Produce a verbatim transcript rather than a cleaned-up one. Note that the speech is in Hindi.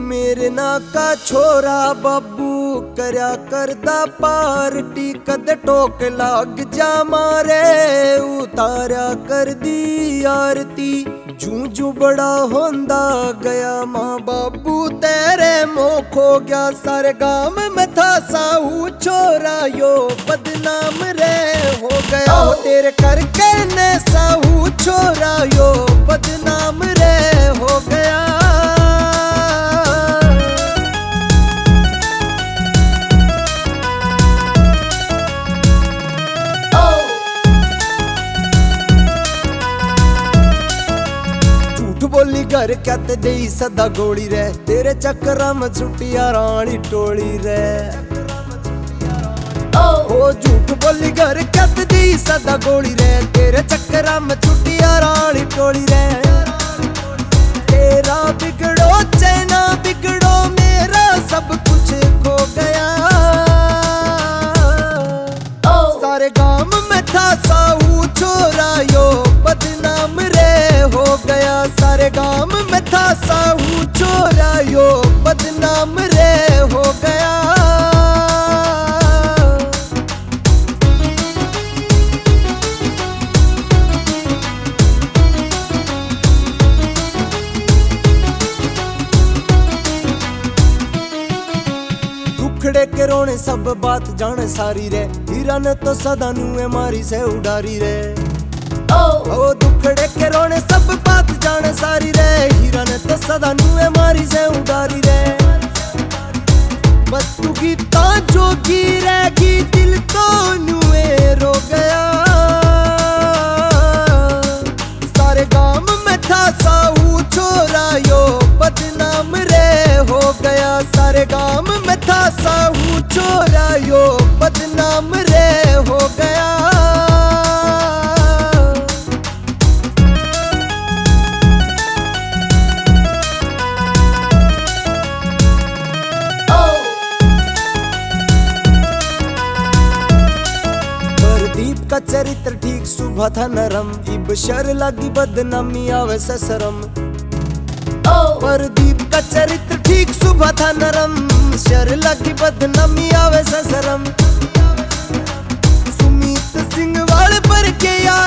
मेरे ना का छोरा बाबू करया करदा पार्टी कद टोक लाग जा मारे उतारा कर दी आरती जू जू बड़ा होंदा गया माँ बाबू तेरे मोह खो गया सारे गांव में था साहू छोरा यो बदनाम रे हो गया हो तेरे करके ने साहू छोरा यो बदनाम रे हो गया। बोली घर क्या ते दे सदा गोली रे तेरे चक्करा में छुट्टिया रानी टोली रे ओ झूठ बोली घर क्या ते दे सदा गोली रे तेरे चक्करा में छुट्टिया रानी टोली रे तेरा बिगड़ो चैना बिगड़ो मेरा सब कुछ खो गया सारे गांव में था साहू छोरा यो बदनाम रे हो गया सारे गांव में था साहू छोरा यो बदनाम रे हो गया। दुखड़े के रोने सब बात जाने सारी रे हीरा ने तो सदा नुए मारी से उडारी रे ओ दुखड़े के रोने सब बात जाने सारी रे हीरा ने तो सदा नुए मारी से उडारी रे बस तू गीता जोगी रहेगी दिल तो नुए रो गया सारे गांव में था साहू छोरा यो बदनाम रे हो गया सारे गांव में था साहू छोरा यो बदनाम रे हो गया। का चरित्र ठीक सुबह था नरम इब शर लगी बदनामी आवे ससरम परदीप का चरित्र ठीक सुबह था नरम शर लगी बदनामी आवे ससरम सुमित सिंह वाले पर के यार